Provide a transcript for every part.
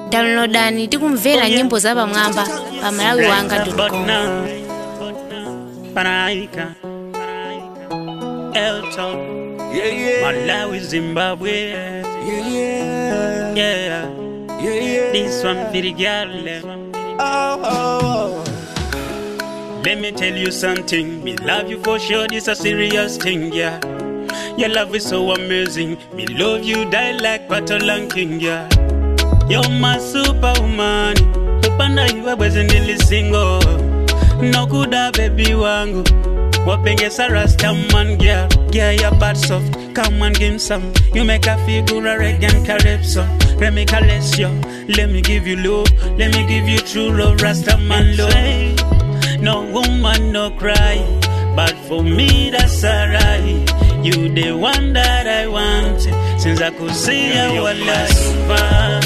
Downloadani tikumvera nyimbo za pamwamba pa malawiwanga.com. Panaika Elton Malawi Zimbabwe Yeah This one for the girl. Let me tell you something. Me love you for sure. This a serious thing, yeah. Your love is so amazing. Me love you, die like Patolan King, yeah. You're my superwoman. Upanda iwa bwezenili single. No kuda baby wangu. Wapengesa rasta man, girl. Yeah, your bad soft. Come and give some. You make a figure reggae calypso. Let me caress you. Let me give you love. Let me give you true love. Rasta man love. No woman, no cry. But for me, that's alright. You the one that I want. Since I could see you were like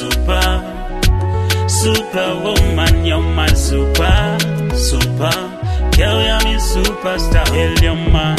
super woman. You're my super girl, you're my superstar. Girl, you're my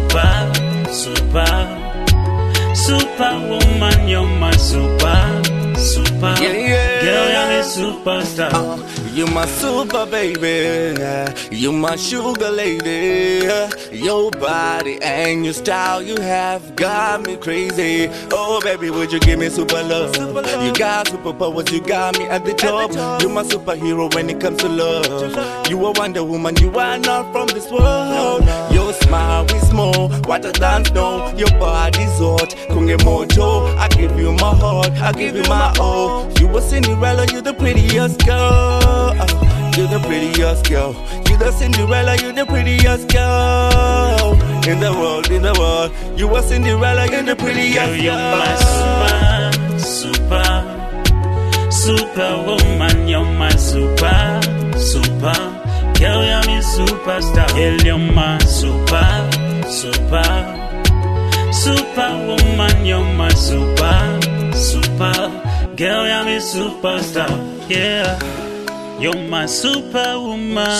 super woman. You're my super girl, you're my superstar. You my super baby, you my sugar lady. Your body and your style you have got me crazy. Oh baby, would you give me super love? You got superpowers, you got me at the top. You my superhero when it comes to love. You a Wonder Woman, you are not from this world. Your smile is more, what a dance know. Your body's hot, Kungemoto. I give you my heart, I give you my all. You a Cinderella, you the prettiest girl. You're the prettiest girl. You're the Cinderella, you're the prettiest girl. In the world, you are Cinderella, you're the prettiest girl. You're my super woman. You're my super girl, you're my superstar. Girl, you're my super woman. You're my super girl, you're my superstar. Yeah. You're my superwoman,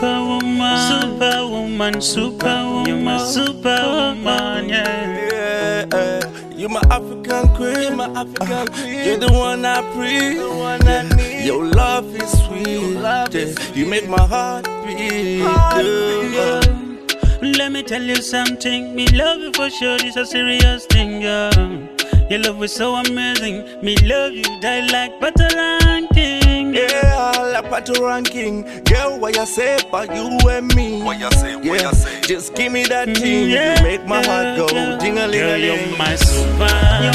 you're my superwoman, yeah. You're my African queen, You're the one I breathe, Your love is sweet, You make my heart beat, Let me tell you something. Me love you for sure. This a serious thing, yeah. Your love is so amazing. Me love you, die like Patolan King. Yeah, like Patolan King. Girl, what you say about you and me? What you say? Just give me that thing. You make my heart go ding-a-ling-a-ling. You're my super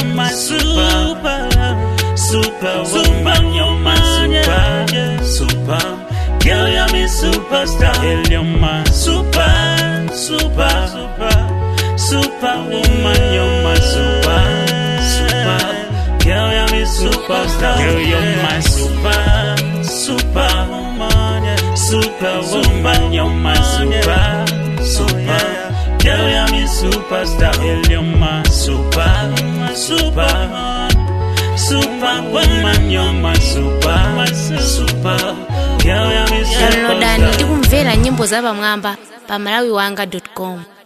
woman. You're my super girl, you're my superstar. Girl, you're my super woman. You're my super girl, you're my superstar. Girl, you're my super woman. You're my super girl, you're my superstar. Girl, you're my super woman. You're my super girl, you're my superstar. Downloadani tikumvera nyimbo za pamwamba pa malawiwanga.com.